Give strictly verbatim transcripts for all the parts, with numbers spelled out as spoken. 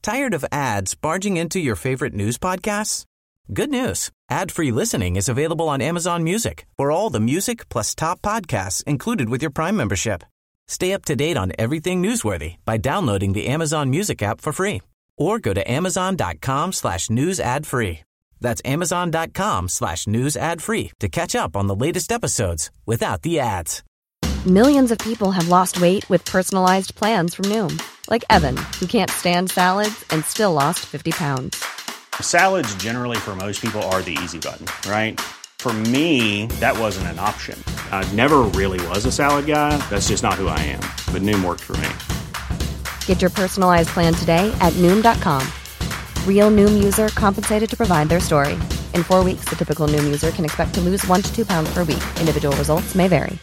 Tired of ads barging into your favorite news podcasts? Good news. Ad-free listening is available on Amazon Music for all the music plus top podcasts included with your Prime membership. Stay up to date on everything newsworthy by downloading the Amazon Music app for free or go to amazon.com slash news ad free. That's amazon.com slash news ad free to catch up on the latest episodes without the ads. Millions of people have lost weight with personalized plans from Noom. Like Evan, who can't stand salads and still lost fifty pounds. Salads generally for most people are the easy button, right? For me, that wasn't an option. I never really was a salad guy. That's just not who I am. But Noom worked for me. Get your personalized plan today at Noom dot com. Real Noom user compensated to provide their story. In four weeks, the typical Noom user can expect to lose one to two pounds per week. Individual results may vary.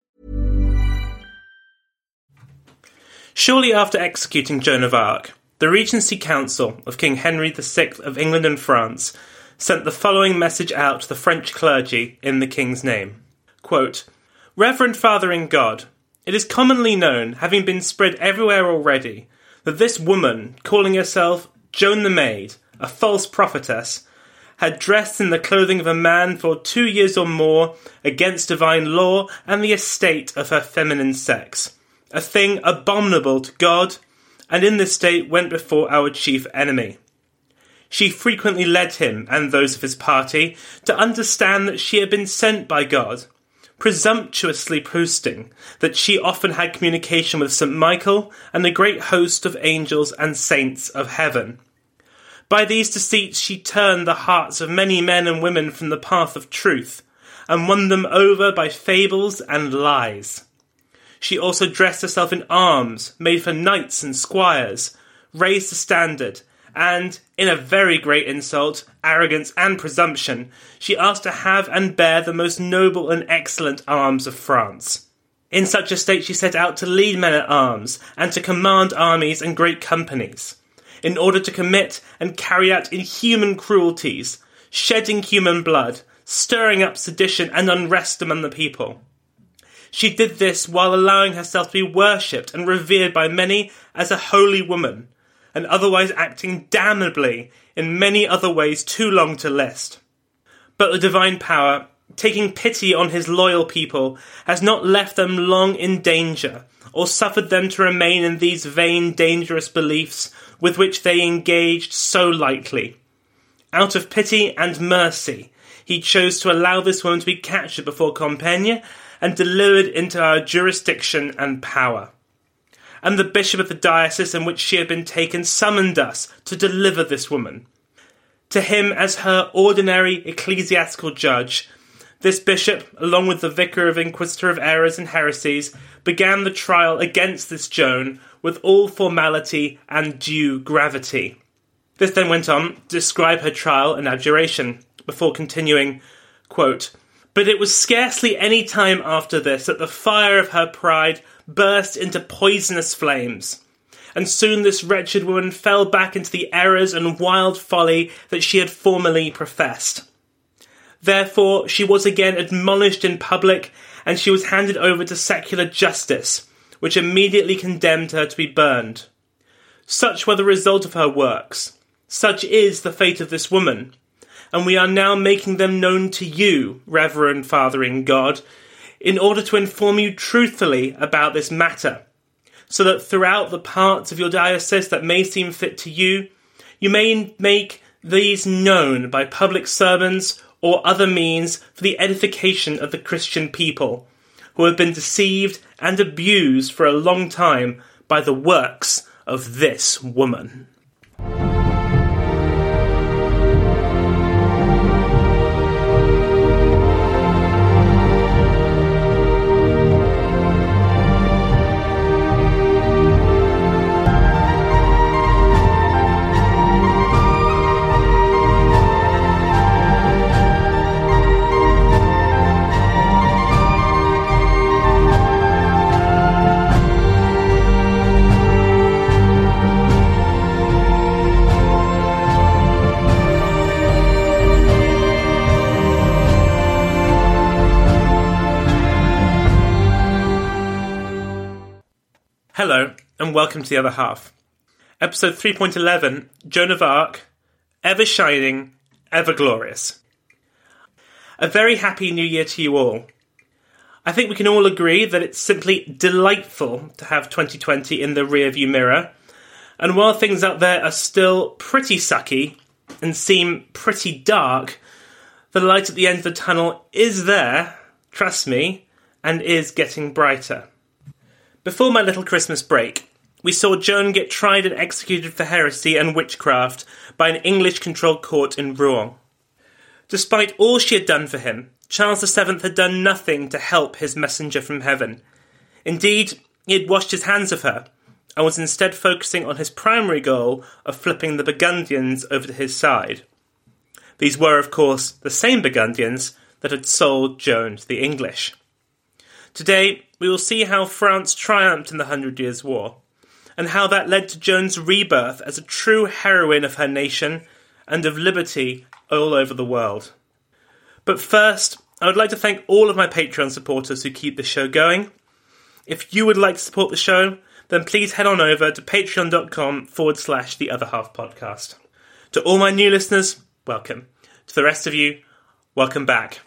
Shortly after executing Joan of Arc, the Regency Council of King Henry the Sixth of England and France sent the following message out to the French clergy in the King's name. Quote, Reverend Father in God, it is commonly known, having been spread everywhere already, that this woman, calling herself Joan the Maid, a false prophetess, had dressed in the clothing of a man for two years or more against divine law and the estate of her feminine sex, a thing abominable to God, and in this state went before our chief enemy. She frequently led him and those of his party to understand that she had been sent by God, presumptuously boasting that she often had communication with Saint Michael and the great host of angels and saints of heaven. By these deceits she turned the hearts of many men and women from the path of truth, and won them over by fables and lies. She also dressed herself in arms made for knights and squires, raised the standard, and, in a very great insult, arrogance and presumption, she asked to have and bear the most noble and excellent arms of France. In such a state she set out to lead men-at-arms, and to command armies and great companies, in order to commit and carry out inhuman cruelties, shedding human blood, stirring up sedition and unrest among the people. She did this while allowing herself to be worshipped and revered by many as a holy woman, and otherwise acting damnably in many other ways too long to list. But the divine power, taking pity on his loyal people, has not left them long in danger, or suffered them to remain in these vain, dangerous beliefs with which they engaged so lightly. Out of pity and mercy, he chose to allow this woman to be captured before Compiègne and delivered into our jurisdiction and power. And the bishop of the diocese in which she had been taken summoned us to deliver this woman. To him, as her ordinary ecclesiastical judge, this bishop, along with the vicar of Inquisitor of Errors and Heresies, began the trial against this Joan with all formality and due gravity. This then went on to describe her trial and abjuration, before continuing, quote, But it was scarcely any time after this that the fire of her pride burst into poisonous flames, and soon this wretched woman fell back into the errors and wild folly that she had formerly professed. Therefore she was again admonished in public, and she was handed over to secular justice, which immediately condemned her to be burned. Such were the result of her works. Such is the fate of this woman, and we are now making them known to you, Reverend Father in God, in order to inform you truthfully about this matter, so that throughout the parts of your diocese that may seem fit to you, you may make these known by public sermons or other means for the edification of the Christian people, who have been deceived and abused for a long time by the works of this woman. Hello, and welcome to The Other Half. Episode three point eleven, Joan of Arc, Ever Shining, Ever Glorious. A very happy new year to you all. I think we can all agree that it's simply delightful to have twenty twenty in the rearview mirror, and while things out there are still pretty sucky and seem pretty dark, the light at the end of the tunnel is there, trust me, and is getting brighter. Before my little Christmas break, we saw Joan get tried and executed for heresy and witchcraft by an English-controlled court in Rouen. Despite all she had done for him, Charles the Seventh had done nothing to help his messenger from heaven. Indeed, he had washed his hands of her, and was instead focusing on his primary goal of flipping the Burgundians over to his side. These were, of course, the same Burgundians that had sold Joan to the English. Today, we will see how France triumphed in the Hundred Years' War, and how that led to Joan's rebirth as a true heroine of her nation and of liberty all over the world. But first, I would like to thank all of my Patreon supporters who keep the show going. If you would like to support the show, then please head on over to patreon.com forward slash the other half podcast. To all my new listeners, welcome. To the rest of you, welcome back.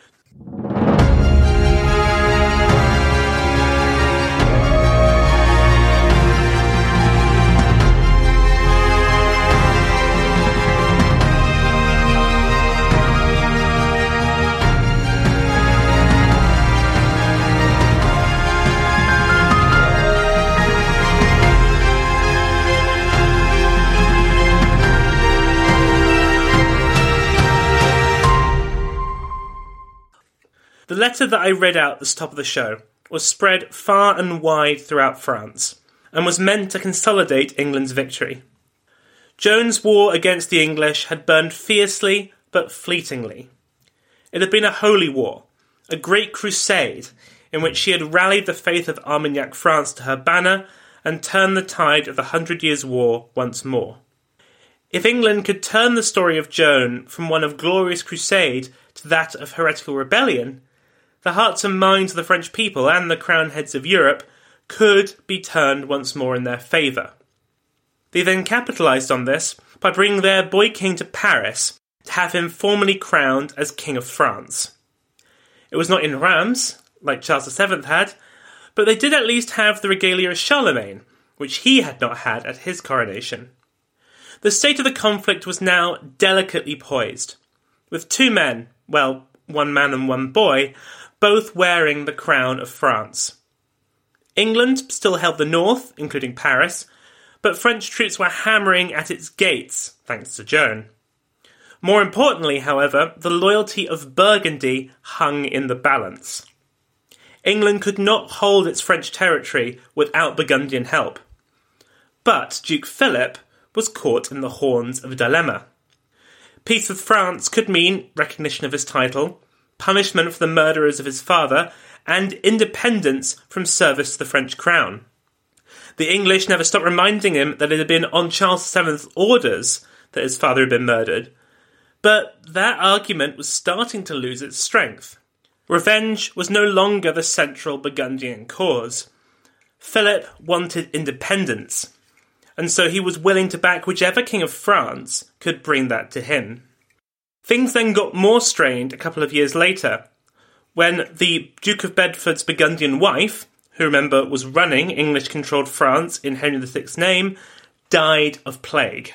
The letter that I read out at the top of the show was spread far and wide throughout France, and was meant to consolidate England's victory. Joan's war against the English had burned fiercely but fleetingly. It had been a holy war, a great crusade, in which she had rallied the faith of Armagnac France to her banner and turned the tide of the Hundred Years' War once more. If England could turn the story of Joan from one of glorious crusade to that of heretical rebellion, the hearts and minds of the French people and the crown heads of Europe could be turned once more in their favour. They then capitalised on this by bringing their boy king to Paris to have him formally crowned as King of France. It was not in Reims, like Charles the Seventh had, but they did at least have the regalia of Charlemagne, which he had not had at his coronation. The state of the conflict was now delicately poised, with two men, well, one man and one boy, both wearing the crown of France. England still held the north, including Paris, but French troops were hammering at its gates, thanks to Joan. More importantly, however, the loyalty of Burgundy hung in the balance. England could not hold its French territory without Burgundian help. But Duke Philip was caught in the horns of a dilemma. Peace with France could mean recognition of his title, punishment for the murderers of his father, and independence from service to the French crown. The English never stopped reminding him that it had been on Charles the Seventh's orders that his father had been murdered, but that argument was starting to lose its strength. Revenge was no longer the central Burgundian cause. Philip wanted independence, and so he was willing to back whichever king of France could bring that to him. Things then got more strained a couple of years later, when the Duke of Bedford's Burgundian wife, who remember was running English-controlled France in Henry the Sixth's name, died of plague.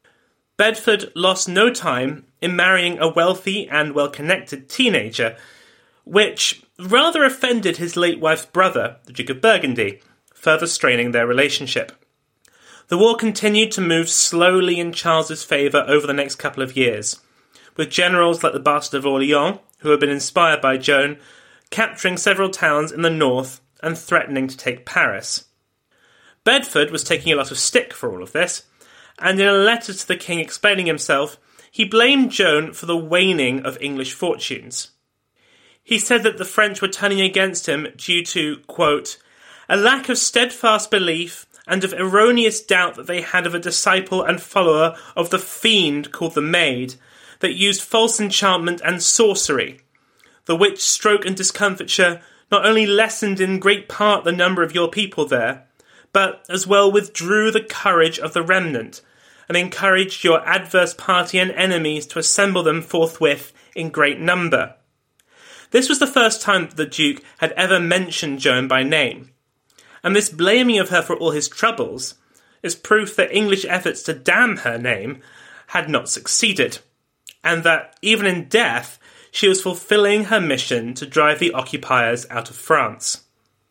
Bedford lost no time in marrying a wealthy and well-connected teenager, which rather offended his late wife's brother, the Duke of Burgundy, further straining their relationship. The war continued to move slowly in Charles's favour over the next couple of years, with generals like the Bastard of Orleans, who had been inspired by Joan, capturing several towns in the north and threatening to take Paris. Bedford was taking a lot of stick for all of this, and in a letter to the king explaining himself, he blamed Joan for the waning of English fortunes. He said that the French were turning against him due to, quote, a lack of steadfast belief and of erroneous doubt that they had of a disciple and follower of the fiend called the Maid, that used false enchantment and sorcery, the which stroke and discomfiture not only lessened in great part the number of your people there, but as well withdrew the courage of the remnant, and encouraged your adverse party and enemies to assemble them forthwith in great number. This was the first time that the Duke had ever mentioned Joan by name, and this blaming of her for all his troubles is proof that English efforts to damn her name had not succeeded, and that, even in death, she was fulfilling her mission to drive the occupiers out of France.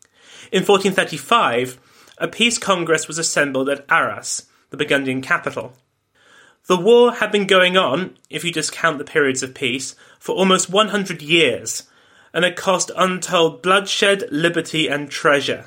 In fourteen thirty-five, a peace congress was assembled at Arras, the Burgundian capital. The war had been going on, if you just count the periods of peace, for almost one hundred years, and had cost untold bloodshed, liberty, and treasure.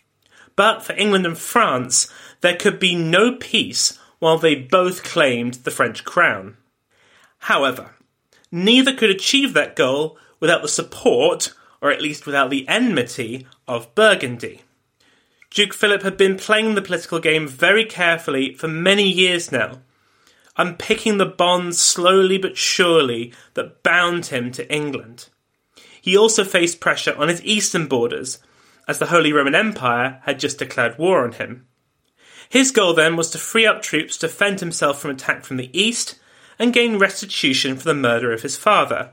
But for England and France, there could be no peace while they both claimed the French crown. However, neither could achieve that goal without the support, or at least without the enmity, of Burgundy. Duke Philip had been playing the political game very carefully for many years now, unpicking the bonds slowly but surely that bound him to England. He also faced pressure on his eastern borders, as the Holy Roman Empire had just declared war on him. His goal then was to free up troops to defend himself from attack from the east and gain restitution for the murder of his father.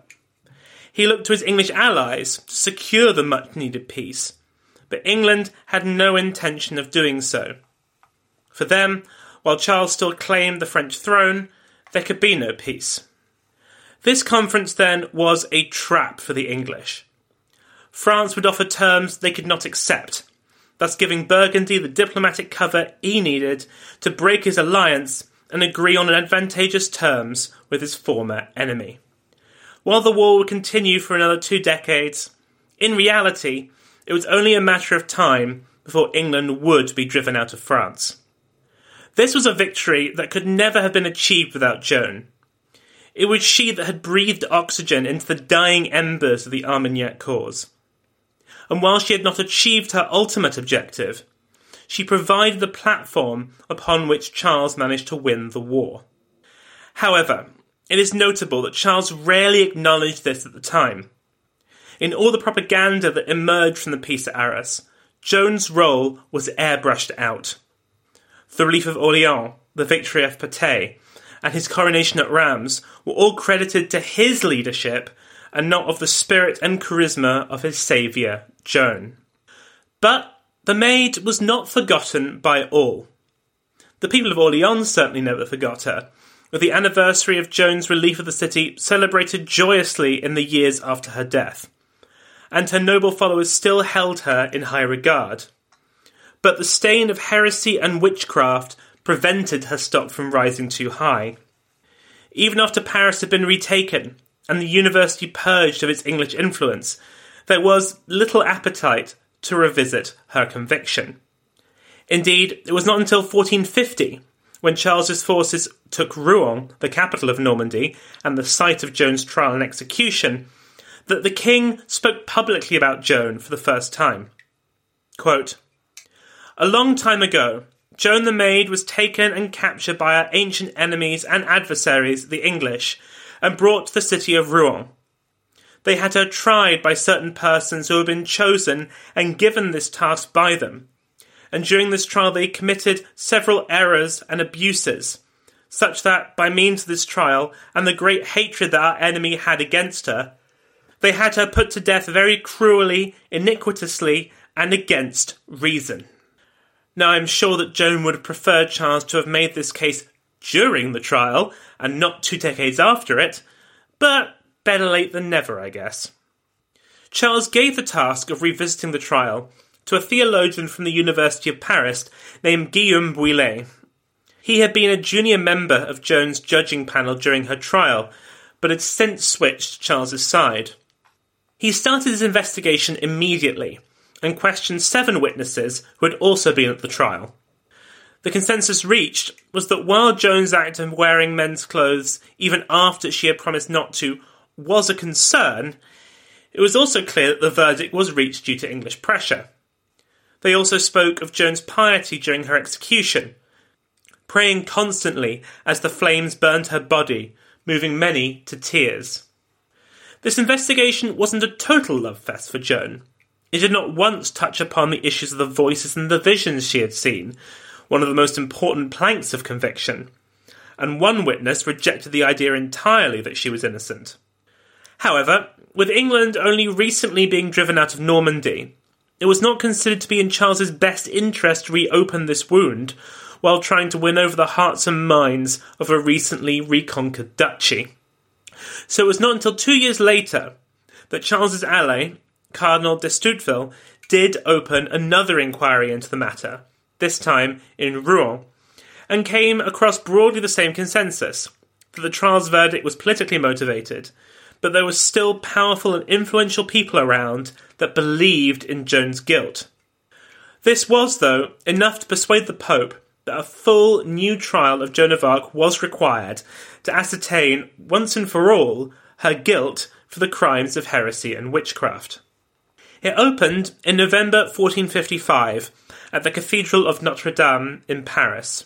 He looked to his English allies to secure the much-needed peace, but England had no intention of doing so. For them, while Charles still claimed the French throne, there could be no peace. This conference, then, was a trap for the English. France would offer terms they could not accept, thus giving Burgundy the diplomatic cover he needed to break his alliance and agree on advantageous terms with his former enemy. While the war would continue for another two decades, in reality, it was only a matter of time before England would be driven out of France. This was a victory that could never have been achieved without Joan. It was she that had breathed oxygen into the dying embers of the Armagnac cause. And while she had not achieved her ultimate objective, she provided the platform upon which Charles managed to win the war. However, it is notable that Charles rarely acknowledged this at the time. In all the propaganda that emerged from the peace at Arras, Joan's role was airbrushed out. The relief of Orléans, the victory of Patay, and his coronation at Rheims were all credited to his leadership and not of the spirit and charisma of his saviour, Joan. But the Maid was not forgotten by all. The people of Orléans certainly never forgot her, with the anniversary of Joan's relief of the city celebrated joyously in the years after her death, and her noble followers still held her in high regard. But the stain of heresy and witchcraft prevented her stock from rising too high. Even after Paris had been retaken and the university purged of its English influence, there was little appetite to revisit her conviction. Indeed, it was not until fourteen fifty, when Charles's forces took Rouen, the capital of Normandy, and the site of Joan's trial and execution, that the king spoke publicly about Joan for the first time. Quote, "A long time ago, Joan the Maid was taken and captured by our ancient enemies and adversaries, the English, and brought to the city of Rouen. They had her tried by certain persons who had been chosen and given this task by them, and during this trial they committed several errors and abuses, such that, by means of this trial and the great hatred that our enemy had against her, they had her put to death very cruelly, iniquitously, and against reason." Now, I am sure that Joan would have preferred Charles to have made this case during the trial, and not two decades after it, but better late than never, I guess. Charles gave the task of revisiting the trial to a theologian from the University of Paris named Guillaume Bouillet. He had been a junior member of Joan's judging panel during her trial, but had since switched to Charles's side. He started his investigation immediately, and questioned seven witnesses who had also been at the trial. The consensus reached was that while Joan's act of wearing men's clothes, even after she had promised not to, was a concern, it was also clear that the verdict was reached due to English pressure. They also spoke of Joan's piety during her execution, praying constantly as the flames burned her body, moving many to tears. This investigation wasn't a total love fest for Joan. it did not once touch upon the issues of the voices and the visions she had seen, one of the most important planks of conviction, and one witness rejected the idea entirely that she was innocent. However, with England only recently being driven out of Normandy, it was not considered to be in Charles's best interest to reopen this wound while trying to win over the hearts and minds of a recently reconquered duchy. So it was not until two years later that Charles's ally, Cardinal d'Estouteville, did open another inquiry into the matter, this time in Rouen, and came across broadly the same consensus, that the trial's verdict was politically motivated, but there were still powerful and influential people around that believed in Joan's guilt. This was, though, enough to persuade the Pope that a full new trial of Joan of Arc was required to ascertain, once and for all, her guilt for the crimes of heresy and witchcraft. It opened in November fourteen fifty-five at the Cathedral of Notre Dame in Paris.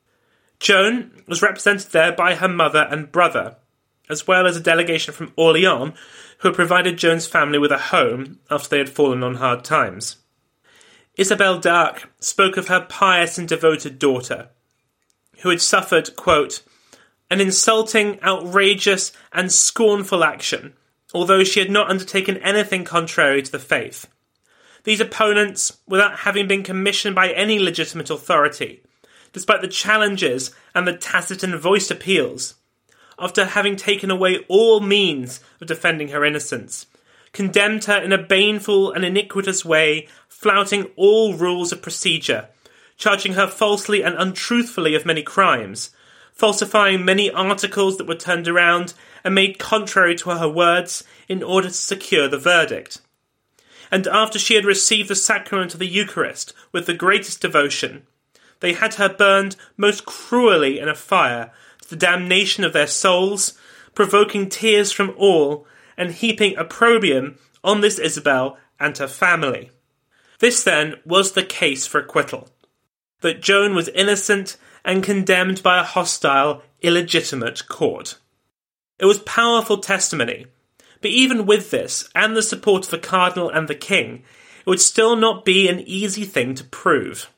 Joan was represented there by her mother and brother, as well as a delegation from Orléans who had provided Joan's family with a home after they had fallen on hard times. Isabelle d'Arc spoke of her pious and devoted daughter, who had suffered, quote, an insulting, outrageous, and scornful action, although she had not undertaken anything contrary to the faith. These opponents, without having been commissioned by any legitimate authority, despite the challenges and the tacit and voiced appeals, after having taken away all means of defending her innocence, condemned her in a baneful and iniquitous way, flouting all rules of procedure, charging her falsely and untruthfully of many crimes, falsifying many articles that were turned around and made contrary to her words in order to secure the verdict. And after she had received the sacrament of the Eucharist with the greatest devotion, they had her burned most cruelly in a fire to the damnation of their souls, provoking tears from all, and heaping opprobrium on this Isabel and her family. This, then, was the case for acquittal, that Joan was innocent and condemned by a hostile, illegitimate court. It was powerful testimony, but even with this, and the support of the Cardinal and the King, it would still not be an easy thing to prove.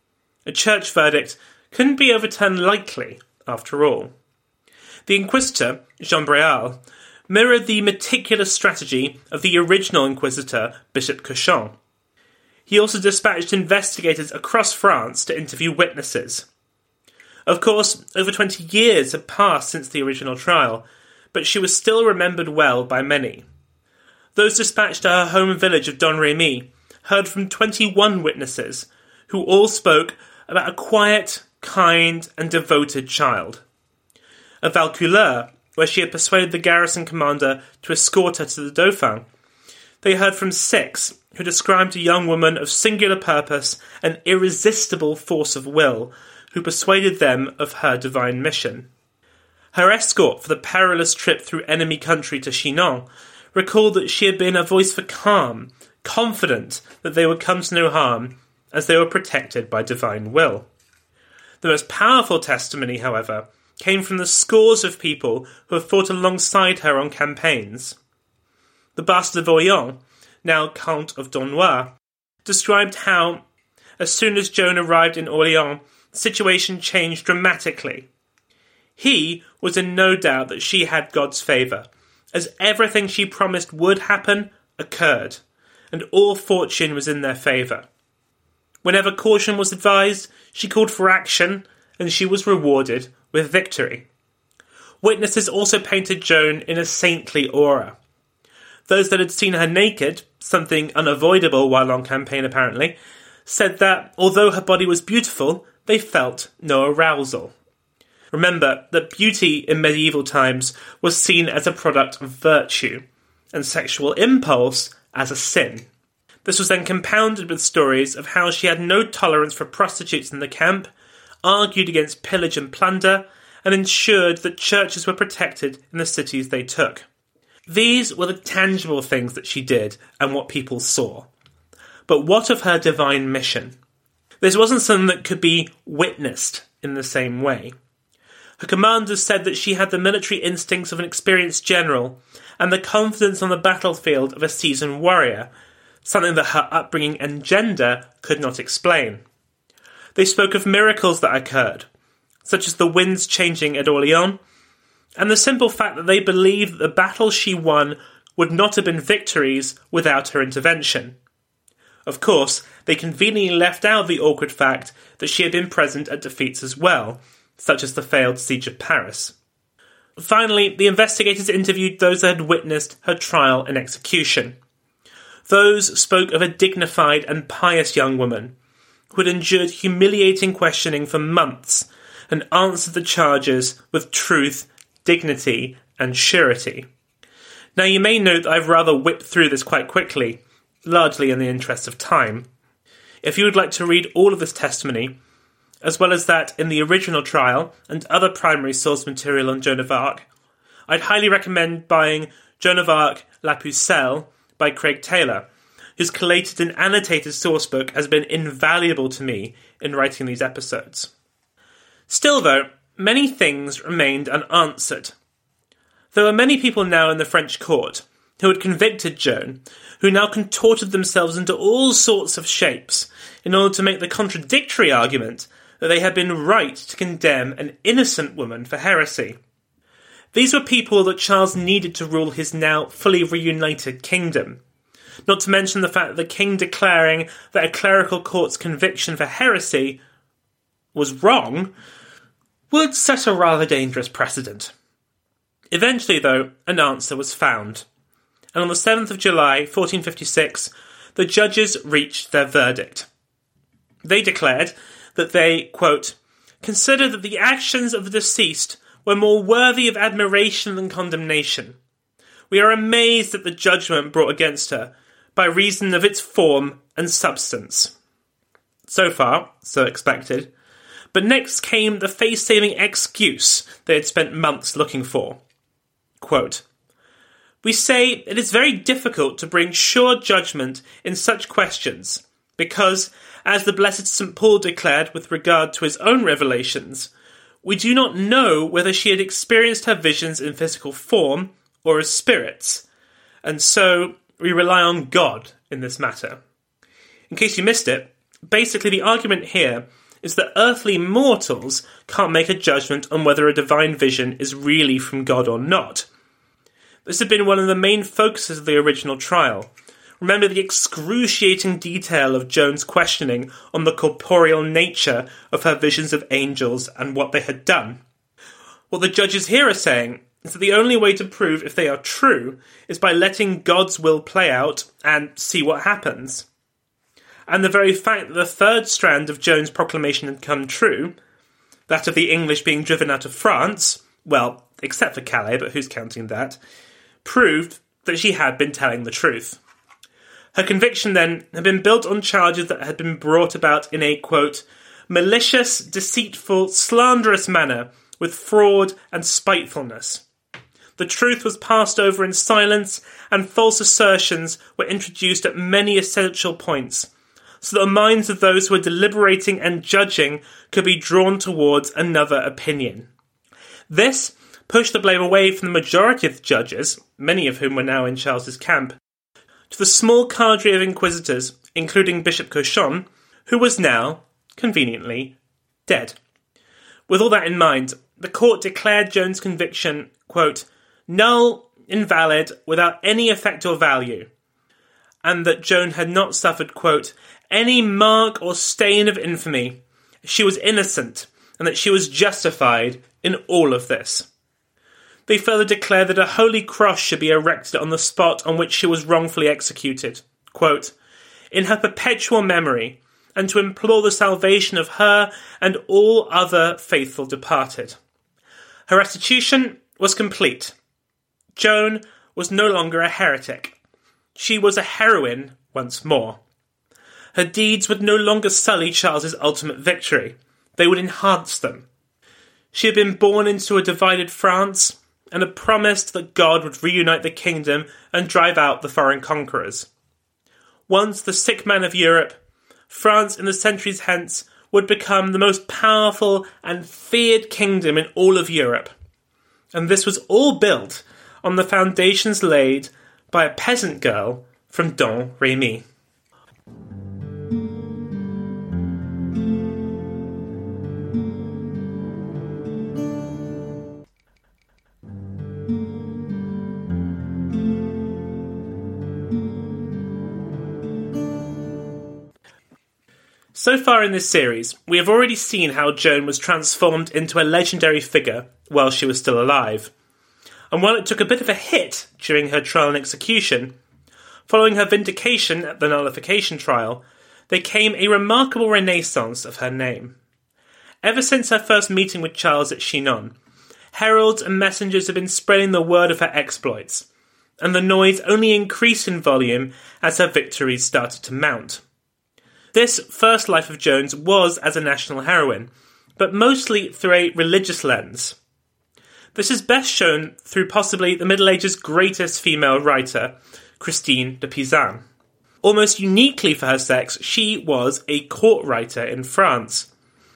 A church verdict couldn't be overturned lightly, after all. The Inquisitor, Jean Bréal, mirrored the meticulous strategy of the original Inquisitor, Bishop Cauchon. He also dispatched investigators across France to interview witnesses. Of course, over twenty years had passed since the original trial, but she was still remembered well by many. Those dispatched to her home village of Domremy heard from twenty-one witnesses, who all spoke about a quiet, kind, and devoted child. At Vaucouleurs, where she had persuaded the garrison commander to escort her to the Dauphin, they heard from six who described a young woman of singular purpose and irresistible force of will, who persuaded them of her divine mission. Her escort for the perilous trip through enemy country to Chinon recalled that she had been a voice for calm, confident that they would come to no harm, as they were protected by divine will. The most powerful testimony, however, came from the scores of people who had fought alongside her on campaigns. The Bastard of Orléans, now Count of Daunois, described how, as soon as Joan arrived in Orléans, the situation changed dramatically. He was in no doubt that she had God's favour, as everything she promised would happen occurred, and all fortune was in their favour. Whenever caution was advised, she called for action, and she was rewarded with victory. Witnesses also painted Joan in a saintly aura. Those that had seen her naked, something unavoidable while on campaign apparently, said that, although her body was beautiful, they felt no arousal. Remember that beauty in medieval times was seen as a product of virtue, and sexual impulse as a sin. This was then compounded with stories of how she had no tolerance for prostitutes in the camp, argued against pillage and plunder, and ensured that churches were protected in the cities they took. These were the tangible things that she did and what people saw. But what of her divine mission? This wasn't something that could be witnessed in the same way. Her commanders said that she had the military instincts of an experienced general and the confidence on the battlefield of a seasoned warrior, something that her upbringing and gender could not explain. They spoke of miracles that occurred, such as the winds changing at Orleans, and the simple fact that they believed that the battles she won would not have been victories without her intervention. Of course, they conveniently left out the awkward fact that she had been present at defeats as well, such as the failed siege of Paris. Finally, the investigators interviewed those that had witnessed her trial and execution. Those spoke of a dignified and pious young woman who had endured humiliating questioning for months and answered the charges with truth, dignity, and surety. Now, you may note that I've rather whipped through this quite quickly, largely in the interest of time. If you would like to read all of this testimony, as well as that in the original trial and other primary source material on Joan of Arc, I'd highly recommend buying Joan of Arc, La Pucelle by Craig Taylor, whose collated and annotated sourcebook has been invaluable to me in writing these episodes. Still, though, many things remained unanswered. There were many people now in the French court who had convicted Joan, who now contorted themselves into all sorts of shapes in order to make the contradictory argument that they had been right to condemn an innocent woman for heresy. These were people that Charles needed to rule his now fully reunited kingdom. Not to mention the fact that the king declaring that a clerical court's conviction for heresy was wrong would set a rather dangerous precedent. Eventually, though, an answer was found, and on the seventh of July, fourteen fifty-six, the judges reached their verdict. They declared that they, quote, considered that the actions of the deceased were more worthy of admiration than condemnation. We are amazed at the judgment brought against her by reason of its form and substance. So far, so expected. But next came the face-saving excuse they had spent months looking for. Quote, we say it is very difficult to bring sure judgment in such questions, because, as the blessed Saint Paul declared with regard to his own revelations, we do not know whether she had experienced her visions in physical form or as spirits, and so we rely on God in this matter. In case you missed it, basically the argument here is that earthly mortals can't make a judgment on whether a divine vision is really from God or not. This had been one of the main focuses of the original trial. Remember the excruciating detail of Joan's questioning on the corporeal nature of her visions of angels and what they had done. What the judges here are saying is that the only way to prove if they are true is by letting God's will play out and see what happens. And the very fact that the third strand of Joan's proclamation had come true, that of the English being driven out of France, well, except for Calais, but who's counting that, proved that she had been telling the truth. Her conviction, then, had been built on charges that had been brought about in a, quote, malicious, deceitful, slanderous manner, with fraud and spitefulness. The truth was passed over in silence, and false assertions were introduced at many essential points, so that the minds of those who were deliberating and judging could be drawn towards another opinion. This pushed the blame away from the majority of the judges, many of whom were now in Charles's camp, to the small cadre of inquisitors, including Bishop Cauchon, who was now, conveniently, dead. With all that in mind, the court declared Joan's conviction, quote, null, invalid, without any effect or value, and that Joan had not suffered, quote, any mark or stain of infamy. She was innocent, and that she was justified in all of this. They further declared that a holy cross should be erected on the spot on which she was wrongfully executed, quote, in her perpetual memory, and to implore the salvation of her and all other faithful departed. Her restitution was complete. Joan was no longer a heretic. She was a heroine once more. Her deeds would no longer sully Charles's ultimate victory. They would enhance them. She had been born into a divided France, and had promised that God would reunite the kingdom and drive out the foreign conquerors. Once the sick man of Europe, France in the centuries hence would become the most powerful and feared kingdom in all of Europe. And this was all built on the foundations laid by a peasant girl from Domremy. So far in this series, we have already seen how Joan was transformed into a legendary figure while she was still alive. And while it took a bit of a hit during her trial and execution, following her vindication at the nullification trial, there came a remarkable renaissance of her name. Ever since her first meeting with Charles at Chinon, heralds and messengers have been spreading the word of her exploits, and the noise only increased in volume as her victories started to mount. This first life of Joan's was as a national heroine, but mostly through a religious lens. This is best shown through possibly the Middle Ages' greatest female writer, Christine de Pizan. Almost uniquely for her sex, she was a court writer in France.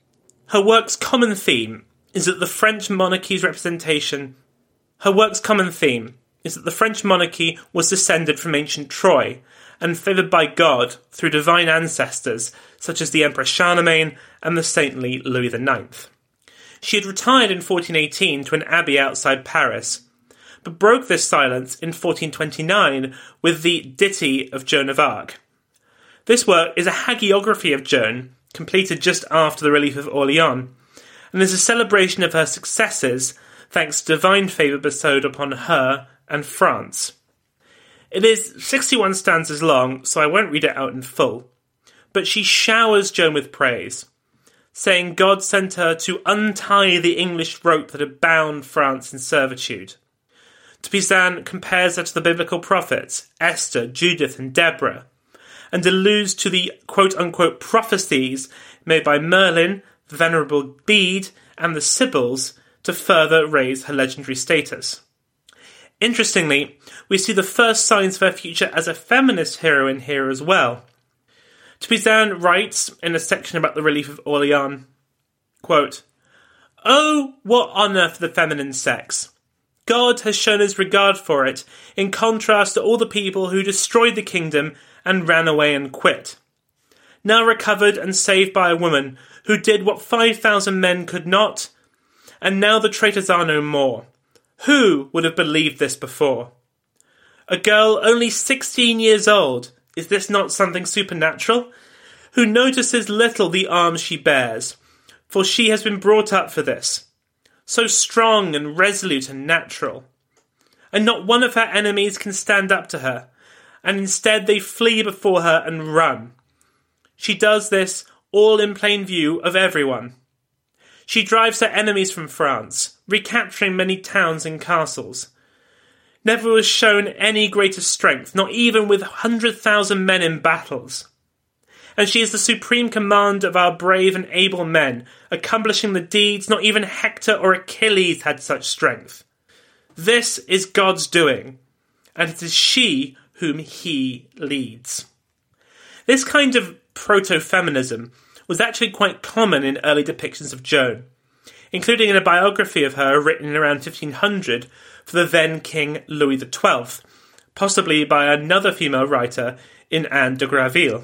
Her work's common theme is that the French monarchy's representation Her work's common theme is that the French monarchy was descended from ancient Troy and favoured by God through divine ancestors such as the Emperor Charlemagne and the saintly Louis the Ninth. She had retired in fourteen eighteen to an abbey outside Paris, but broke this silence in fourteen twenty-nine with the Ditty of Joan of Arc. This work is a hagiography of Joan, completed just after the relief of Orleans, and is a celebration of her successes thanks to divine favour bestowed upon her and France. It is sixty-one stanzas long, so I won't read it out in full, but she showers Joan with praise, saying God sent her to untie the English rope that had bound France in servitude. De Pizan compares her to the biblical prophets, Esther, Judith and Deborah, and alludes to the quote-unquote prophecies made by Merlin, the Venerable Bede, and the Sibyls to further raise her legendary status. Interestingly, we see the first signs of her future as a feminist heroine here as well. De Pizan writes in a section about the relief of Orleans, quote, "Oh, what honour for the feminine sex! God has shown his regard for it, in contrast to all the people who destroyed the kingdom and ran away and quit. Now recovered and saved by a woman who did what five thousand men could not, and now the traitors are no more. Who would have believed this before? A girl only sixteen years old, is this not something supernatural? Who notices little the arms she bears, for she has been brought up for this. So strong and resolute and natural. And not one of her enemies can stand up to her, and instead they flee before her and run. She does this all in plain view of everyone. She drives her enemies from France, recapturing many towns and castles. Never was shown any greater strength, not even with one hundred thousand men in battles. And she is the supreme command of our brave and able men, accomplishing the deeds not even Hector or Achilles had such strength. This is God's doing, and it is she whom he leads." This kind of proto-feminism was actually quite common in early depictions of Joan, including in a biography of her written around fifteen hundred for the then King Louis the Twelfth, possibly by another female writer in Anne de Graville.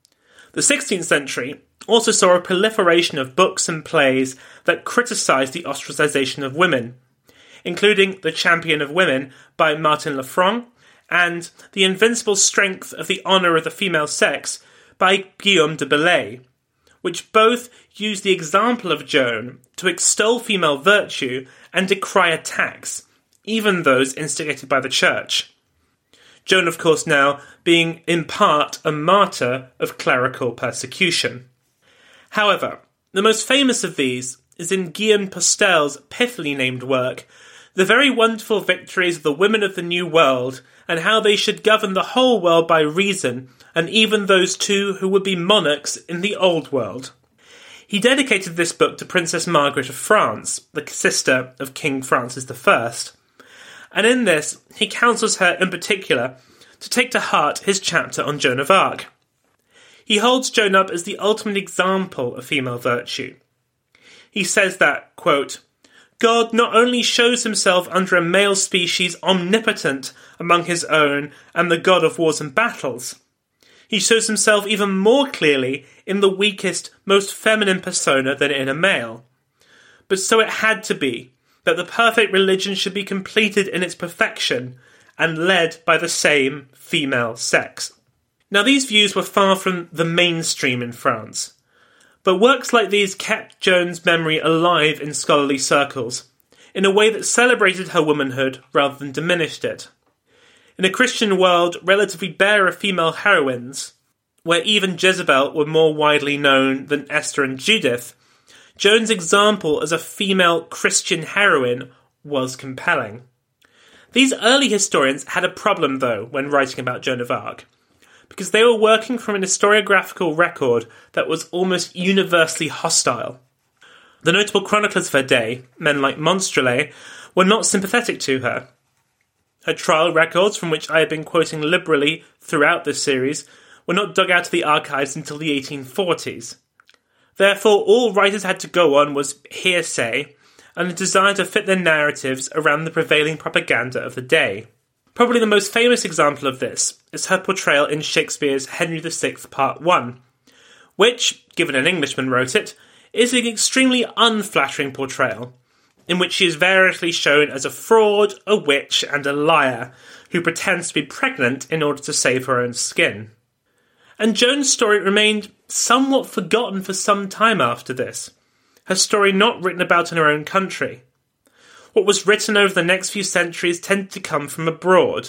The sixteenth century also saw a proliferation of books and plays that criticised the ostracisation of women, including The Champion of Women by Martin Lafond and The Invincible Strength of the Honour of the Female Sex by Guillaume de Belay, which both use the example of Joan to extol female virtue and decry attacks, even those instigated by the Church. Joan, of course, now being in part a martyr of clerical persecution. However, the most famous of these is in Guillaume Postel's pithily named work, The Very Wonderful Victories of the Women of the New World, and how they should govern the whole world by reason, and even those two who would be monarchs in the old world. He dedicated this book to Princess Margaret of France, the sister of King Francis the First, and in this he counsels her in particular to take to heart his chapter on Joan of Arc. He holds Joan up as the ultimate example of female virtue. He says that, quote, "God not only shows himself under a male species omnipotent among his own and the god of wars and battles, he shows himself even more clearly in the weakest, most feminine persona than in a male. But so it had to be, that the perfect religion should be completed in its perfection and led by the same female sex." Now these views were far from the mainstream in France, But works like these kept Joan's memory alive in scholarly circles, in a way that celebrated her womanhood rather than diminished it. In a Christian world relatively bare of female heroines, where even Jezebel were more widely known than Esther and Judith, Joan's example as a female Christian heroine was compelling. These early historians had a problem, though, when writing about Joan of Arc, because they were working from an historiographical record that was almost universally hostile. The notable chroniclers of her day, men like Monstrelet, were not sympathetic to her. Her trial records, from which I have been quoting liberally throughout this series, were not dug out of the archives until the eighteen forties. Therefore, all writers had to go on was hearsay, and a desire to fit their narratives around the prevailing propaganda of the day. Probably the most famous example of this is her portrayal in Shakespeare's Henry the Sixth Part one, which, given an Englishman wrote it, is an extremely unflattering portrayal, in which she is variously shown as a fraud, a witch, and a liar, who pretends to be pregnant in order to save her own skin. And Joan's story remained somewhat forgotten for some time after this, her story not written about in her own country. What was written over the next few centuries tended to come from abroad.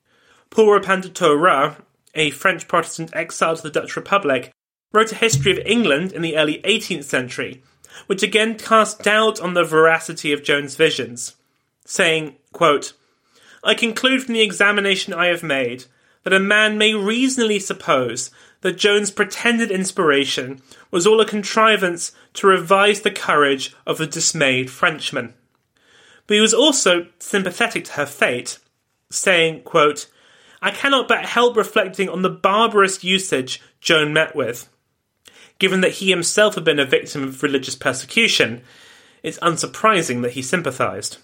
Paul Rapin de Thouars, a French Protestant exiled to the Dutch Republic, wrote a history of England in the early eighteenth century, which again cast doubt on the veracity of Joan's visions, saying, quote, "I conclude from the examination I have made that a man may reasonably suppose that Joan's pretended inspiration was all a contrivance to revise the courage of the dismayed Frenchman." But he was also sympathetic to her fate, saying, quote, "I cannot but help reflecting on the barbarous usage Joan met with. Given that he himself had been a victim of religious persecution, it's unsurprising that he sympathised."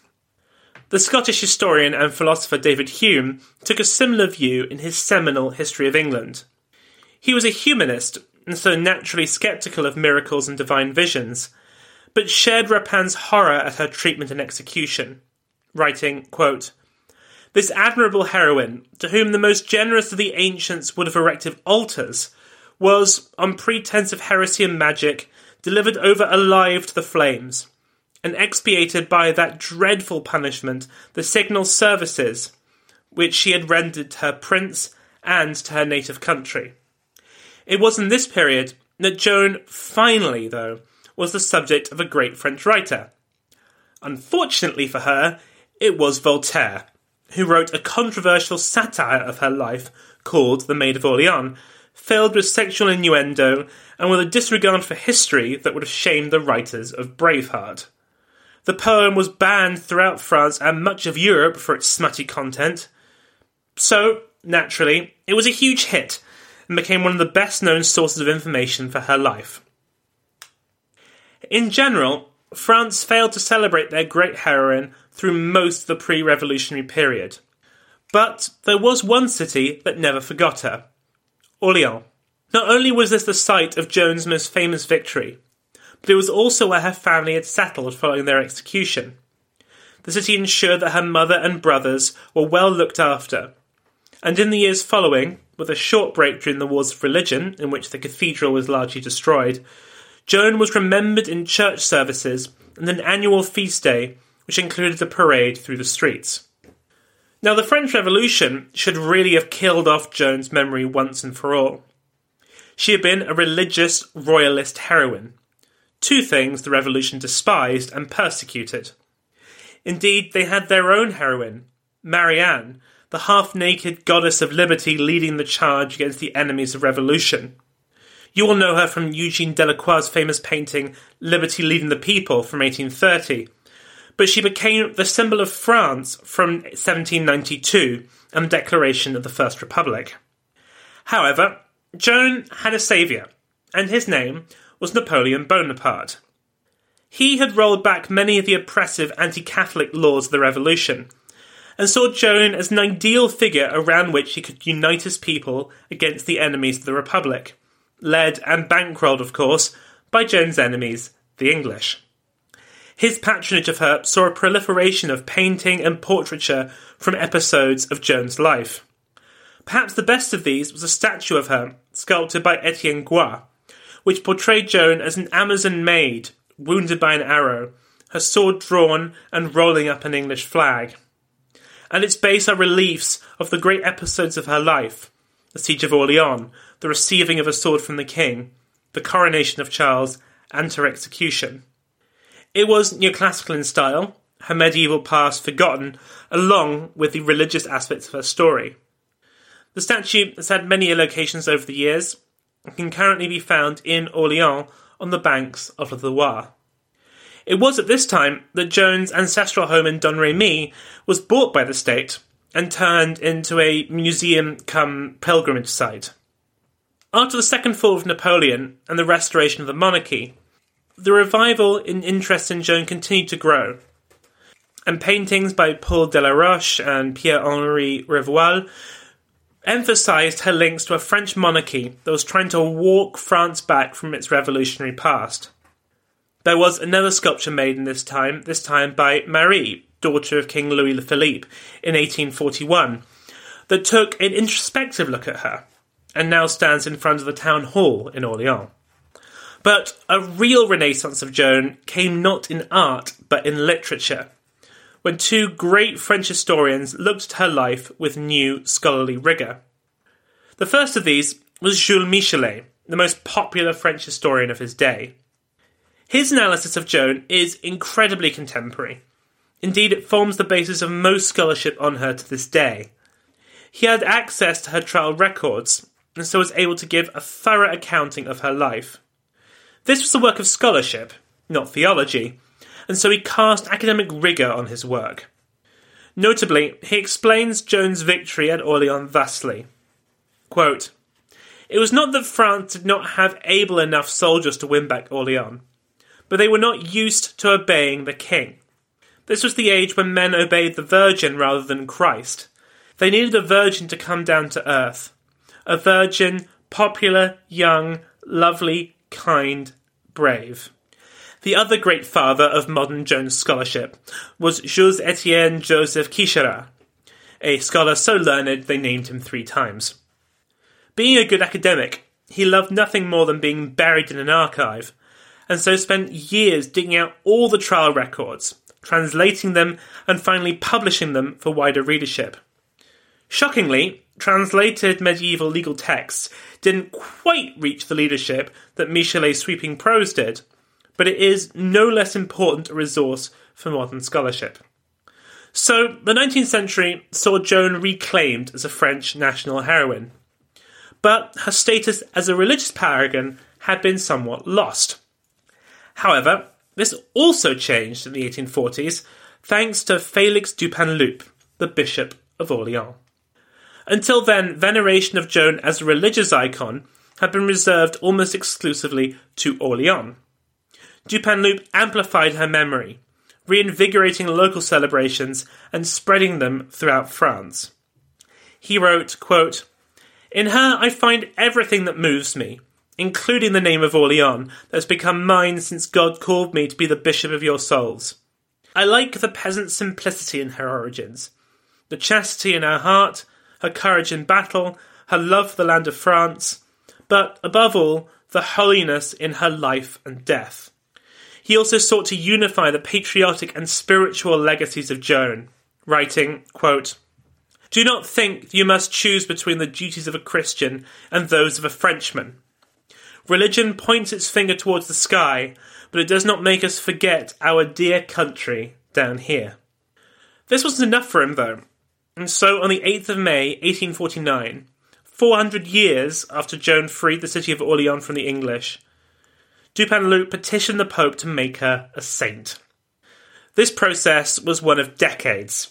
The Scottish historian and philosopher David Hume took a similar view in his seminal History of England. He was a humanist, and so naturally sceptical of miracles and divine visions, but shared Rapin's horror at her treatment and execution, writing, quote, "This admirable heroine, to whom the most generous of the ancients would have erected altars, was, on pretence of heresy and magic, delivered over alive to the flames, and expiated by that dreadful punishment the signal services which she had rendered to her prince and to her native country." It was in this period that Joan finally, though, was the subject of a great French writer. Unfortunately for her, it was Voltaire, who wrote a controversial satire of her life called The Maid of Orleans, filled with sexual innuendo and with a disregard for history that would have shamed the writers of Braveheart. The poem was banned throughout France and much of Europe for its smutty content. So, naturally, it was a huge hit and became one of the best-known sources of information for her life. In general, France failed to celebrate their great heroine through most of the pre-revolutionary period. But there was one city that never forgot her: Orleans. Not only was this the site of Joan's most famous victory, but it was also where her family had settled following their execution. The city ensured that her mother and brothers were well looked after, and in the years following, with a short break during the Wars of Religion, in which the cathedral was largely destroyed, Joan was remembered in church services and an annual feast day, which included a parade through the streets. Now, the French Revolution should really have killed off Joan's memory once and for all. She had been a religious royalist heroine, two things the Revolution despised and persecuted. Indeed, they had their own heroine, Marianne, the half-naked goddess of liberty leading the charge against the enemies of revolution. You will know her from Eugene Delacroix's famous painting Liberty Leading the People from eighteen thirty, but she became the symbol of France from seventeen ninety-two and the declaration of the First Republic. However, Joan had a saviour, and his name was Napoleon Bonaparte. He had rolled back many of the oppressive anti-Catholic laws of the Revolution, and saw Joan as an ideal figure around which he could unite his people against the enemies of the Republic, led and bankrolled, of course, by Joan's enemies, the English. His patronage of her saw a proliferation of painting and portraiture from episodes of Joan's life. Perhaps the best of these was a statue of her, sculpted by Etienne Gouin, which portrayed Joan as an Amazon maid, wounded by an arrow, her sword drawn and rolling up an English flag. At its base are reliefs of the great episodes of her life: the Siege of Orleans, the receiving of a sword from the king, the coronation of Charles, and her execution. It was neoclassical in style, her medieval past forgotten, along with the religious aspects of her story. The statue has had many locations over the years and can currently be found in Orleans on the banks of the Loire. It was at this time that Joan's ancestral home in Domremy was bought by the state and turned into a museum-cum-pilgrimage site. After the second fall of Napoleon and the restoration of the monarchy, the revival in interest in Joan continued to grow, and paintings by Paul Delaroche and Pierre-Henri Revoil emphasised her links to a French monarchy that was trying to walk France back from its revolutionary past. There was another sculpture made in this time, this time by Marie, daughter of King Louis Philippe, in eighteen forty-one, that took an introspective look at her, and now stands in front of the town hall in Orleans. But a real renaissance of Joan came not in art, but in literature, when two great French historians looked at her life with new scholarly rigour. The first of these was Jules Michelet, the most popular French historian of his day. His analysis of Joan is incredibly contemporary. Indeed, it forms the basis of most scholarship on her to this day. He had access to her trial records, and so was able to give a thorough accounting of her life. This was the work of scholarship, not theology, and so he cast academic rigour on his work. Notably, he explains Joan's victory at Orleans thusly. Quote, "It was not that France did not have able enough soldiers to win back Orleans, but they were not used to obeying the king. This was the age when men obeyed the Virgin rather than Christ. They needed a virgin to come down to earth. A virgin, popular, young, lovely, kind, brave." The other great father of modern Joan scholarship was Jules Etienne Joseph Quicherat, a scholar so learned they named him three times. Being a good academic, he loved nothing more than being buried in an archive, and so spent years digging out all the trial records, translating them, and finally publishing them for wider readership. Shockingly, translated medieval legal texts didn't quite reach the leadership that Michelet's sweeping prose did, but it is no less important a resource for modern scholarship. So, the nineteenth century saw Joan reclaimed as a French national heroine. But her status as a religious paragon had been somewhat lost. However, this also changed in the eighteen forties, thanks to Félix Dupanloup, the Bishop of Orleans. Until then, veneration of Joan as a religious icon had been reserved almost exclusively to Orleans. Dupanloup amplified her memory, reinvigorating local celebrations and spreading them throughout France. He wrote, quote, "In her I find everything that moves me, including the name of Orleans that has become mine since God called me to be the bishop of your souls. I like the peasant simplicity in her origins, the chastity in her heart, her courage in battle, her love for the land of France, but, above all, the holiness in her life and death." He also sought to unify the patriotic and spiritual legacies of Joan, writing, quote, "Do not think you must choose between the duties of a Christian and those of a Frenchman. Religion points its finger towards the sky, but it does not make us forget our dear country down here." This wasn't enough for him, though, and so on the eighth of May, eighteen forty-nine, four hundred years after Joan freed the city of Orleans from the English, Dupanloup petitioned the Pope to make her a saint. This process was one of decades,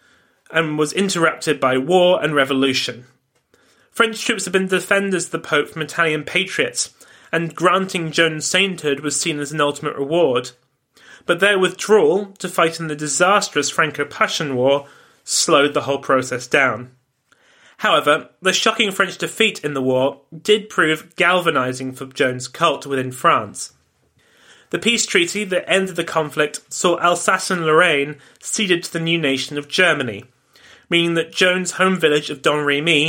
and was interrupted by war and revolution. French troops had been defenders of the Pope from Italian patriots, and granting Joan sainthood was seen as an ultimate reward. But their withdrawal to fight in the disastrous Franco-Prussian War slowed the whole process down. However, the shocking French defeat in the war did prove galvanising for Joan's cult within France. The peace treaty that ended the conflict saw Alsace and Lorraine ceded to the new nation of Germany, meaning that Joan's home village of Domremy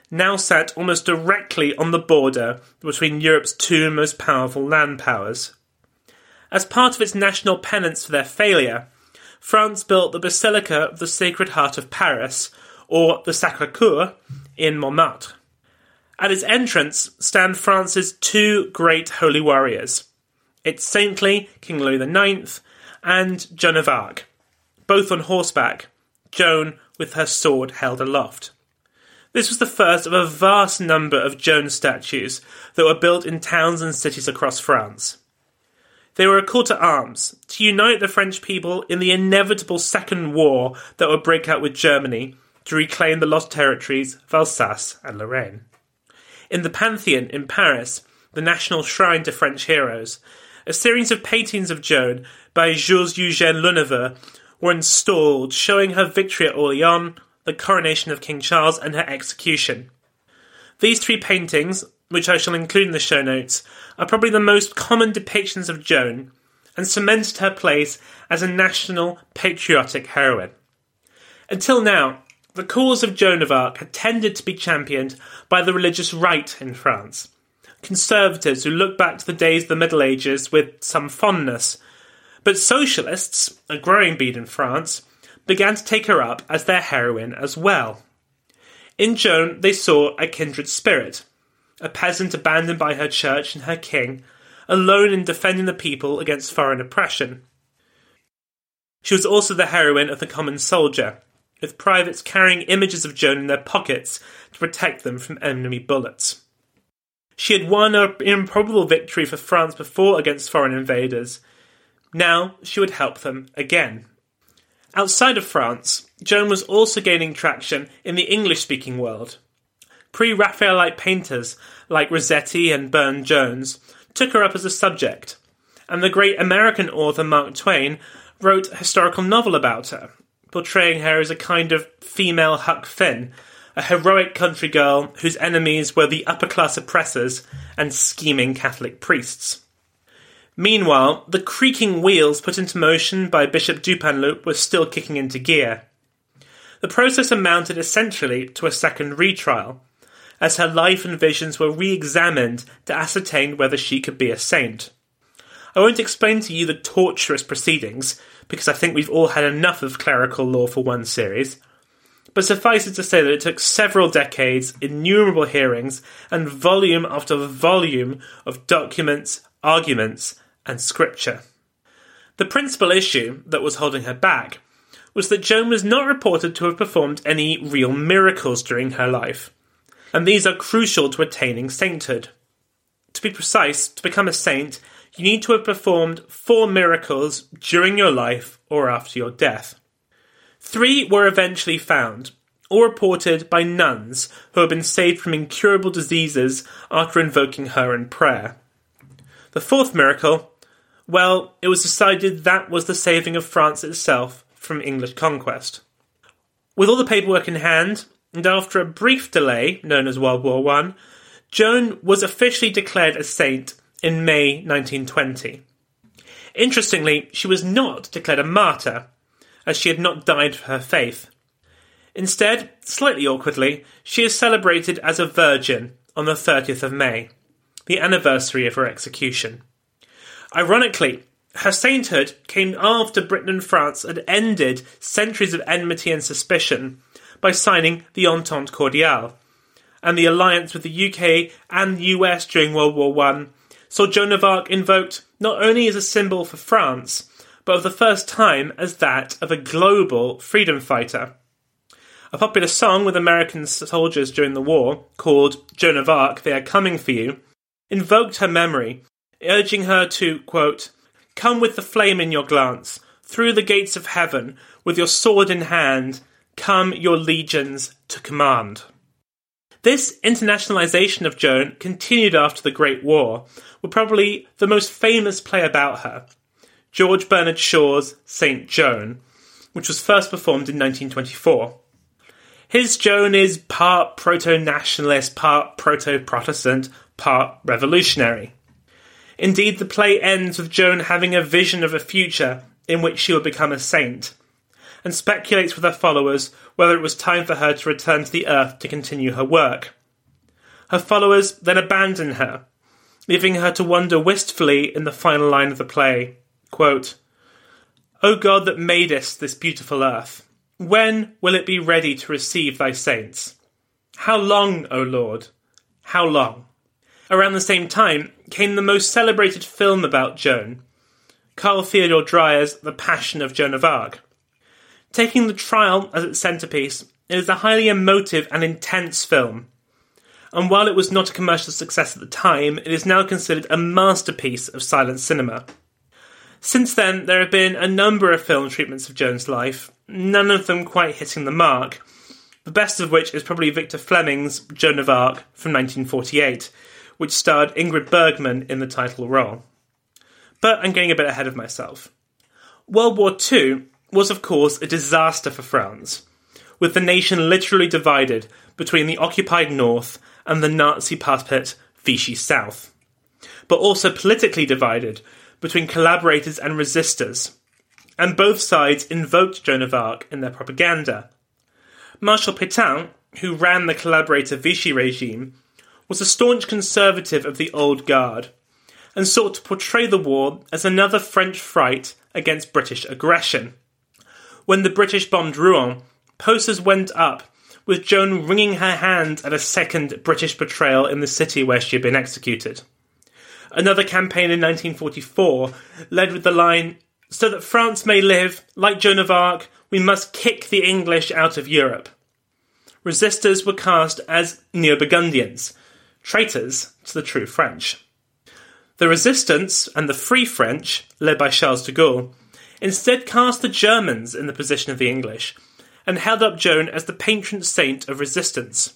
now sat almost directly on the border between Europe's two most powerful land powers. As part of its national penance for their failure, France built the Basilica of the Sacred Heart of Paris, or the Sacré-Cœur, in Montmartre. At its entrance stand France's two great holy warriors, its saintly King Louis the Ninth and Joan of Arc, both on horseback, Joan with her sword held aloft. This was the first of a vast number of Joan statues that were built in towns and cities across France. They were a call to arms, to unite the French people in the inevitable Second War that would break out with Germany to reclaim the lost territories of Alsace and Lorraine. In the Pantheon in Paris, the national shrine to French heroes, a series of paintings of Joan by Jules Eugène Leneveu were installed, showing her victory at Orléans, the coronation of King Charles, and her execution. These three paintings, which I shall include in the show notes, are probably the most common depictions of Joan, and cemented her place as a national patriotic heroine. Until now, the cause of Joan of Arc had tended to be championed by the religious right in France, conservatives who look back to the days of the Middle Ages with some fondness, but socialists, a growing breed in France, began to take her up as their heroine as well. In Joan they saw a kindred spirit, a peasant abandoned by her church and her king, alone in defending the people against foreign oppression. She was also the heroine of the common soldier, with privates carrying images of Joan in their pockets to protect them from enemy bullets. She had won an improbable victory for France before against foreign invaders. Now she would help them again. Outside of France, Joan was also gaining traction in the English-speaking world. Pre-Raphaelite painters like Rossetti and Burne-Jones took her up as a subject, and the great American author Mark Twain wrote a historical novel about her, portraying her as a kind of female Huck Finn, a heroic country girl whose enemies were the upper-class oppressors and scheming Catholic priests. Meanwhile, the creaking wheels put into motion by Bishop Dupanloup were still kicking into gear. The process amounted essentially to a second retrial, as her life and visions were re-examined to ascertain whether she could be a saint. I won't explain to you the torturous proceedings, because I think we've all had enough of clerical law for one series, but suffice it to say that it took several decades, innumerable hearings, and volume after volume of documents, arguments, and scripture. The principal issue that was holding her back was that Joan was not reported to have performed any real miracles during her life, and these are crucial to attaining sainthood. To be precise, to become a saint, you need to have performed four miracles during your life or after your death. Three were eventually found, all reported by nuns who had been saved from incurable diseases after invoking her in prayer. The fourth miracle, well, it was decided that was the saving of France itself from English conquest. With all the paperwork in hand, and after a brief delay, known as World War One, Joan was officially declared a saint in May nineteen twenty. Interestingly, she was not declared a martyr, as she had not died for her faith. Instead, slightly awkwardly, she is celebrated as a virgin on the thirtieth of May, the anniversary of her execution. Ironically, her sainthood came after Britain and France had ended centuries of enmity and suspicion by signing the Entente Cordiale, and the alliance with the U K and the U S during World War One saw Joan of Arc invoked not only as a symbol for France, but for the first time as that of a global freedom fighter. A popular song with American soldiers during the war, called Joan of Arc, They Are Coming For You, invoked her memory, urging her to, quote, "Come with the flame in your glance, through the gates of heaven, with your sword in hand, come your legions to command." This internationalization of Joan continued after the Great War, with probably the most famous play about her, George Bernard Shaw's Saint Joan, which was first performed in nineteen twenty-four. His Joan is part proto-nationalist, part proto-Protestant, part revolutionary. Indeed, the play ends with Joan having a vision of a future in which she will become a saint, and speculates with her followers whether it was time for her to return to the earth to continue her work. Her followers then abandon her, leaving her to wonder wistfully in the final line of the play, quote, "O God that madest this beautiful earth, when will it be ready to receive thy saints? How long, O Lord? How long?" Around the same time came the most celebrated film about Joan, Carl Theodor Dreyer's The Passion of Joan of Arc. Taking the trial as its centrepiece, it is a highly emotive and intense film, and while it was not a commercial success at the time, it is now considered a masterpiece of silent cinema. Since then, there have been a number of film treatments of Joan's life, none of them quite hitting the mark, the best of which is probably Victor Fleming's Joan of Arc from nineteen forty-eight, which starred Ingrid Bergman in the title role. But I'm getting a bit ahead of myself. World War Two was, of course, a disaster for France, with the nation literally divided between the occupied north and the Nazi puppet Vichy south, but also politically divided between collaborators and resistors, and both sides invoked Joan of Arc in their propaganda. Marshal Pétain, who ran the collaborator Vichy regime, was a staunch conservative of the old guard, and sought to portray the war as another French fright against British aggression. When the British bombed Rouen, posters went up with Joan wringing her hands at a second British betrayal in the city where she had been executed. Another campaign in nineteen forty-four led with the line, "So that France may live, like Joan of Arc, we must kick the English out of Europe." Resistors were cast as Neo-Burgundians, traitors to the true French. The Resistance and the Free French, led by Charles de Gaulle, instead cast the Germans in the position of the English, and held up Joan as the patron saint of resistance.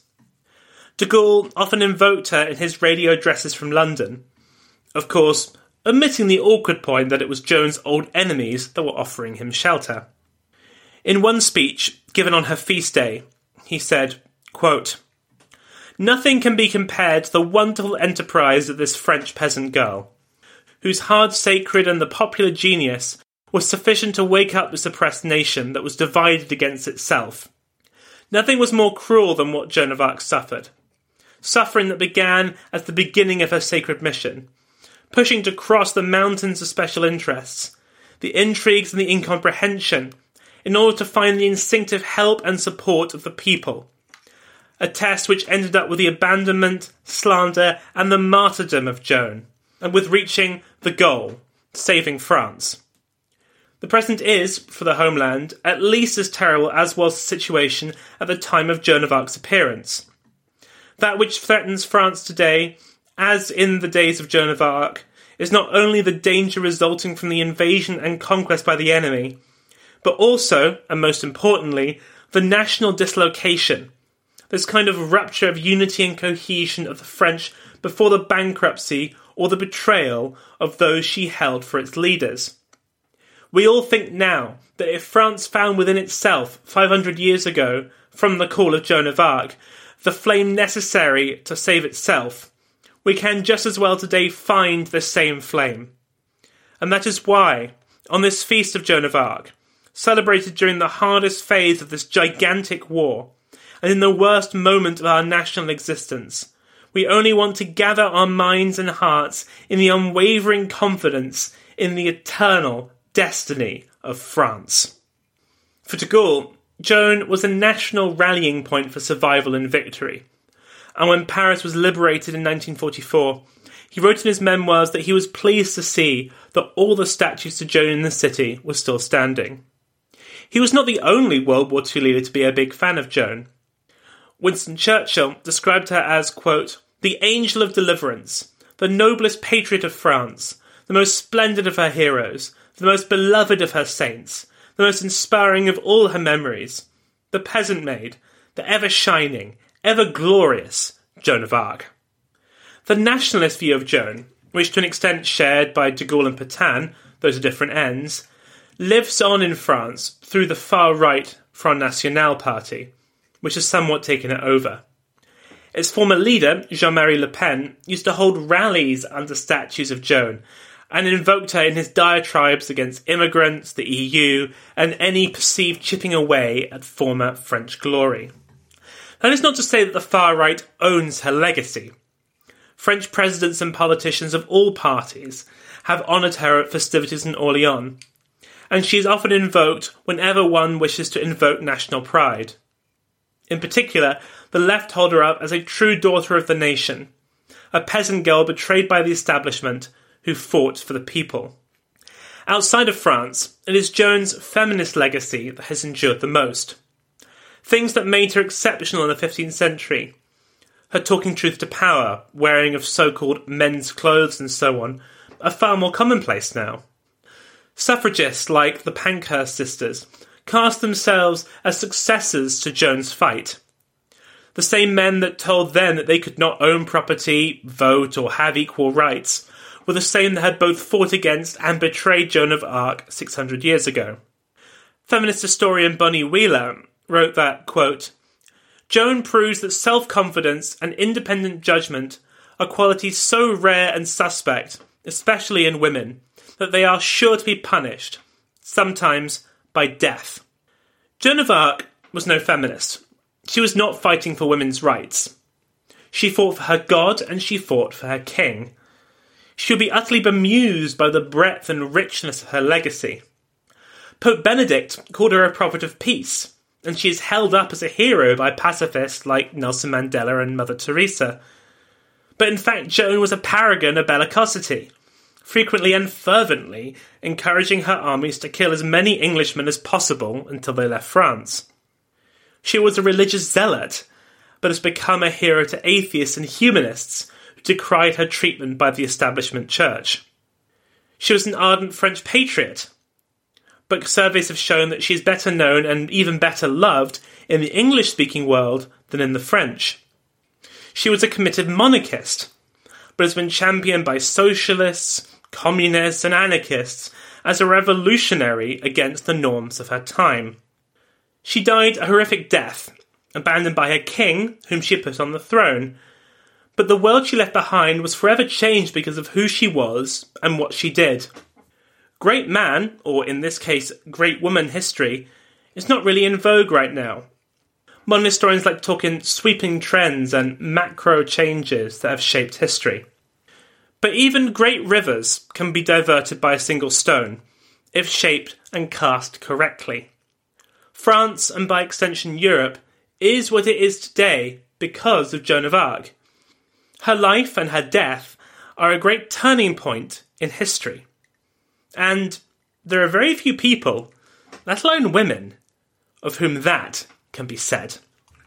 De Gaulle often invoked her in his radio addresses from London, of course, omitting the awkward point that it was Joan's old enemies that were offering him shelter. In one speech given on her feast day, he said, quote, "Nothing can be compared to the wonderful enterprise of this French peasant girl, whose hard sacred and the popular genius was sufficient to wake up this oppressed nation that was divided against itself. Nothing was more cruel than what Joan of Arc suffered. Suffering that began at the beginning of her sacred mission, pushing to cross the mountains of special interests, the intrigues and the incomprehension, in order to find the instinctive help and support of the people. A test which ended up with the abandonment, slander, and the martyrdom of Joan, and with reaching the goal, saving France. The present is, for the homeland, at least as terrible as was the situation at the time of Joan of Arc's appearance. That which threatens France today, as in the days of Joan of Arc, is not only the danger resulting from the invasion and conquest by the enemy, but also, and most importantly, the national dislocation, this kind of rupture of unity and cohesion of the French before the bankruptcy or the betrayal of those she held for its leaders. We all think now that if France found within itself, five hundred years ago, from the call of Joan of Arc, the flame necessary to save itself, we can just as well today find the same flame. And that is why, on this feast of Joan of Arc, celebrated during the hardest phase of this gigantic war, and in the worst moment of our national existence, we only want to gather our minds and hearts in the unwavering confidence in the eternal destiny of France. For de Gaulle, Joan was a national rallying point for survival and victory, and when Paris was liberated in nineteen forty-four, he wrote in his memoirs that he was pleased to see that all the statues to Joan in the city were still standing. He was not the only World War Two leader to be a big fan of Joan. Winston Churchill described her as, quote, "the angel of deliverance, the noblest patriot of France, the most splendid of her heroes, the most beloved of her saints, the most inspiring of all her memories, the peasant maid, the ever-shining, ever-glorious Joan of Arc." The nationalist view of Joan, which to an extent shared by de Gaulle and Pétain, though to different ends, lives on in France through the far-right Front National party, which has somewhat taken it over. Its former leader, Jean-Marie Le Pen, used to hold rallies under statues of Joan, and invoked her in his diatribes against immigrants, the E U, and any perceived chipping away at former French glory. That is not to say that the far right owns her legacy. French presidents and politicians of all parties have honoured her at festivities in Orléans, and she is often invoked whenever one wishes to invoke national pride. In particular, the left hold her up as a true daughter of the nation, a peasant girl betrayed by the establishment who fought for the people. Outside of France, it is Joan's feminist legacy that has endured the most. Things that made her exceptional in the fifteenth century, her talking truth to power, wearing of so-called men's clothes and so on, are far more commonplace now. Suffragists like the Pankhurst sisters cast themselves as successors to Joan's fight. The same men that told them that they could not own property, vote, or have equal rights were the same that had both fought against and betrayed Joan of Arc six hundred years ago. Feminist historian Bonnie Wheeler wrote that, quote, "Joan proves that self-confidence and independent judgment are qualities so rare and suspect, especially in women, that they are sure to be punished, sometimes by death." Joan of Arc was no feminist. She was not fighting for women's rights. She fought for her God and she fought for her king. She would be utterly bemused by the breadth and richness of her legacy. Pope Benedict called her a prophet of peace, and she is held up as a hero by pacifists like Nelson Mandela and Mother Teresa. But in fact, Joan was a paragon of bellicosity, frequently and fervently encouraging her armies to kill as many Englishmen as possible until they left France. She was a religious zealot, but has become a hero to atheists and humanists who decried her treatment by the establishment church. She was an ardent French patriot, but surveys have shown that she is better known and even better loved in the English-speaking world than in the French. She was a committed monarchist, but has been championed by socialists, communists and anarchists as a revolutionary against the norms of her time. She died a horrific death, abandoned by her king, whom she had put on the throne, but the world she left behind was forever changed because of who she was and what she did. Great man, or in this case, great woman history, is not really in vogue right now. Modern historians like to talk in sweeping trends and macro changes that have shaped history. But even great rivers can be diverted by a single stone, if shaped and cast correctly. France, and by extension Europe, is what it is today because of Joan of Arc. Her life and her death are a great turning point in history. And there are very few people, let alone women, of whom that can be said.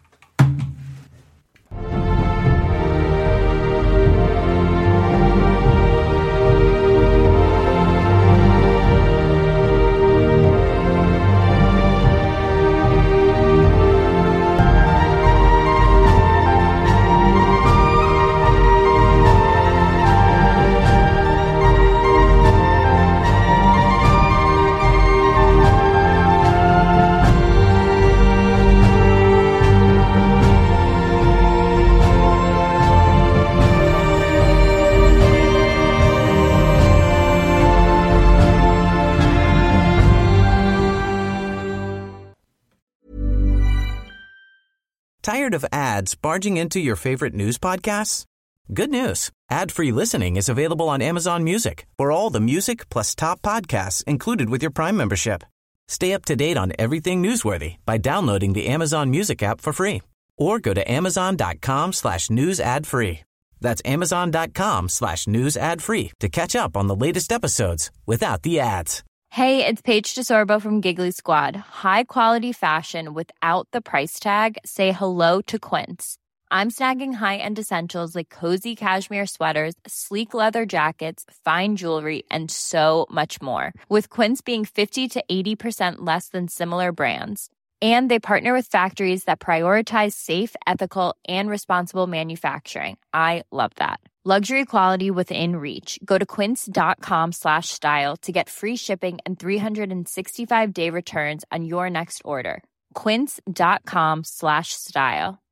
Tired of ads barging into your favorite news podcasts? Good news. Ad-free listening is available on Amazon Music for all the music plus top podcasts included with your Prime membership. Stay up to date on everything newsworthy by downloading the Amazon Music app for free or go to amazon.com slash news ad free. That's amazon.com slash news ad free to catch up on the latest episodes without the ads. Hey, it's Paige DeSorbo from Giggly Squad. High quality fashion without the price tag. Say hello to Quince. I'm snagging high-end essentials like cozy cashmere sweaters, sleek leather jackets, fine jewelry, and so much more. With Quince being fifty to eighty percent less than similar brands. And they partner with factories that prioritize safe, ethical, and responsible manufacturing. I love that. Luxury quality within reach. Go to quince.com slash style to get free shipping and three sixty-five day returns on your next order. Quince.com slash style.